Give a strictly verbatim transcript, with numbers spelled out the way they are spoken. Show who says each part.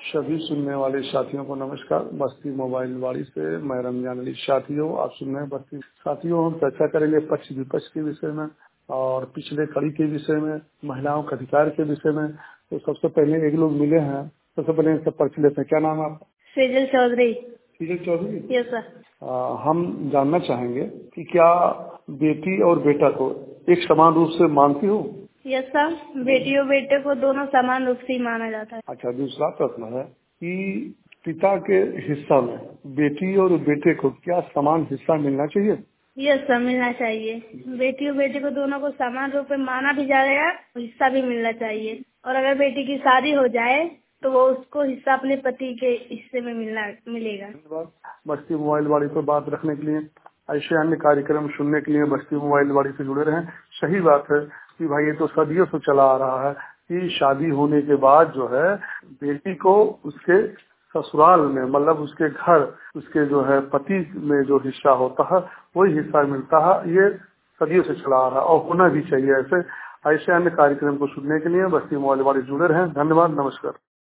Speaker 1: सभी सुनने वाले साथियों को नमस्कार। बस्ती मोबाइल वाड़ी से मैं रमजान अली। साथियों, आप सुन रहे हैं बस्ती। साथियों, हम चर्चा करेंगे पक्ष विपक्ष के विषय में और पिछले कड़ी के विषय में, महिलाओं के अधिकार के विषय में। तो सबसे पहले एक लोग मिले हैं, सबसे पहले इनसे परिचय लेते हैं। क्या नाम है आपका?
Speaker 2: सेजल चौधरी।
Speaker 1: सेजल चौधरी।
Speaker 2: Yes sir.
Speaker 1: आ, हम जानना चाहेंगे कि क्या बेटी और बेटा को एक समान रूप से मानती हो?
Speaker 2: यस सर, बेटी और बेटे को दोनों समान रूप से माना जाता है।
Speaker 1: अच्छा, दूसरा प्रश्न है कि पिता के हिस्सा में बेटी और बेटे को क्या समान हिस्सा मिलना चाहिए?
Speaker 2: यस सर, मिलना चाहिए। बेटी और बेटे को दोनों को समान रूप में माना भी जाएगा, हिस्सा भी मिलना चाहिए। और अगर बेटी की शादी हो जाए तो वो उसको हिस्सा अपने पति के हिस्से में मिलना मिलेगा।
Speaker 1: धन्यवाद बस्ती मोबाइल वाड़ी पर बात रखने के लिए। ऐसे अन्य कार्यक्रम सुनने के लिए बस्ती मोबाइल वाड़ी से जुड़े रहें। सही बात है कि भाई ये तो सदियों से चला आ रहा है कि शादी होने के बाद जो है बेटी को उसके ससुराल में, मतलब उसके घर, उसके जो है पति में जो हिस्सा होता है वही हिस्सा मिलता है। ये सदियों से चला आ रहा है और होना भी चाहिए। ऐसे ऐसे अन्य कार्यक्रम को सुनने के लिए बस्ती मोबाइल वाड़ी जुड़े रहें। धन्यवाद, नमस्कार।